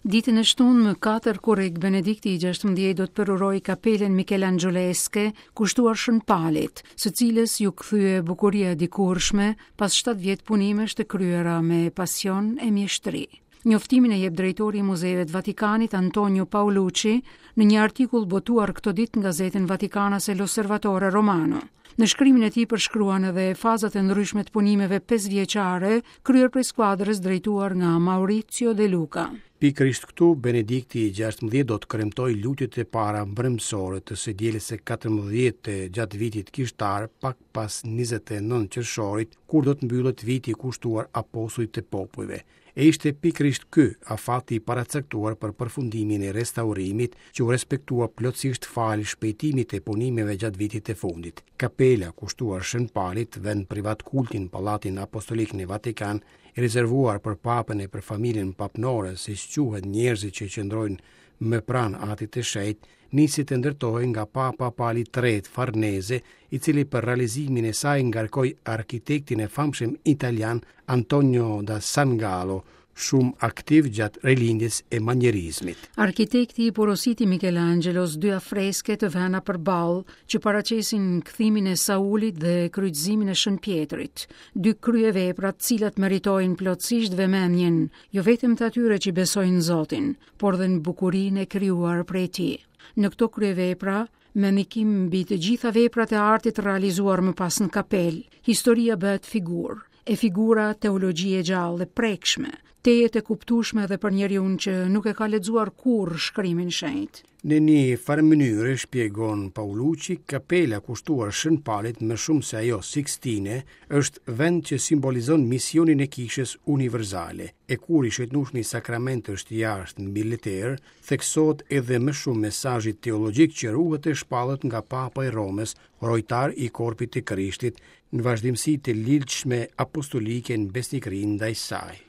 Ditën e shtunë më 4 korrik Benedikti i 16 do të përuroj kapelen Michelangeleske, kushtuar Shën Palit, së cilës ju kthye bukuria e dikurshme pas 7 vjet punimesh të kryera me pasion e mjeshtri. Njoftimin e jep drejtori i Muzeve të Vatikanit Antonio Paolucci në një artikull botuar këto ditë në gazetën Vatikanase L'Osservatore Romano. Në shkrimin e tij përshkruan edhe fazat e ndryshme të punimeve 5 vjeçare kryer prej skuadrës drejtuar nga Maurizio De Luca. Pikërisht këtu, Benedikti i 16 do të kremtoj lutjet e para mbrëmësore të së dielës së 14 gjatë vitit kishtar, pak pas 29 qershorit, kur do të mbyllet viti i kushtuar apostujt të popujve. E ishte pikërisht ky afati i paracaktuar për përfundimin e restaurimit që u respektua plotësisht fal shpejtimit e punimeve gjatë vitit të fundit. Kapela kushtuar Shën Palit, vend privat kultin Pallatin Apostolik në Vatikan, e rezervuar për papën e për familjen papnore, siç quhet njerëzit që qëndrojnë më pranë atit të shenjtë, nisi të ndërtohej nga Papa Pali III Farnese, i cili për realizimin e saj ngarkoi arkitektin e famshëm italian Antonio da San Gallo, shumë aktiv gjatë rilindjes e manierizmit. Arkitekti i porositi Michelangelos 2 afreske të vëna përballë që paraqesin kthimin e Saulit dhe kryqëzimin e Shën Pjetrit, 2 kryevepra të cilat meritojnë plotësisht vëmendjen, jo vetëm të atyre që besojnë Zotin, por dhe në bukurinë e krijuar prej Tij. Në këto kryevepra, me mikim mbi të gjitha veprat e artit realizuar më pas në kapel, historia bëhet figurë, e figura teologji e gjallë dhe prekshme, tejet e kuptueshme edhe për njeriu që nuk e ka lexuar kurrë shkrimin shenjtë. Në një farë mënyrë, shpjegon Paolucci, kapela kushtuar Shën Palit më shumë se ajo Sixtine është vend që simbolizon misionin e kishës universale, e kur i shëtnushni sakrament është jashtë në militer, theksohet edhe më shumë mesazhi teologjik që ruhet e shpallët nga Papa i Romës, rojtar i korpit të Krishtit, në vazhdimsi të lidhshme apostolike në besnikërinë ndaj saj.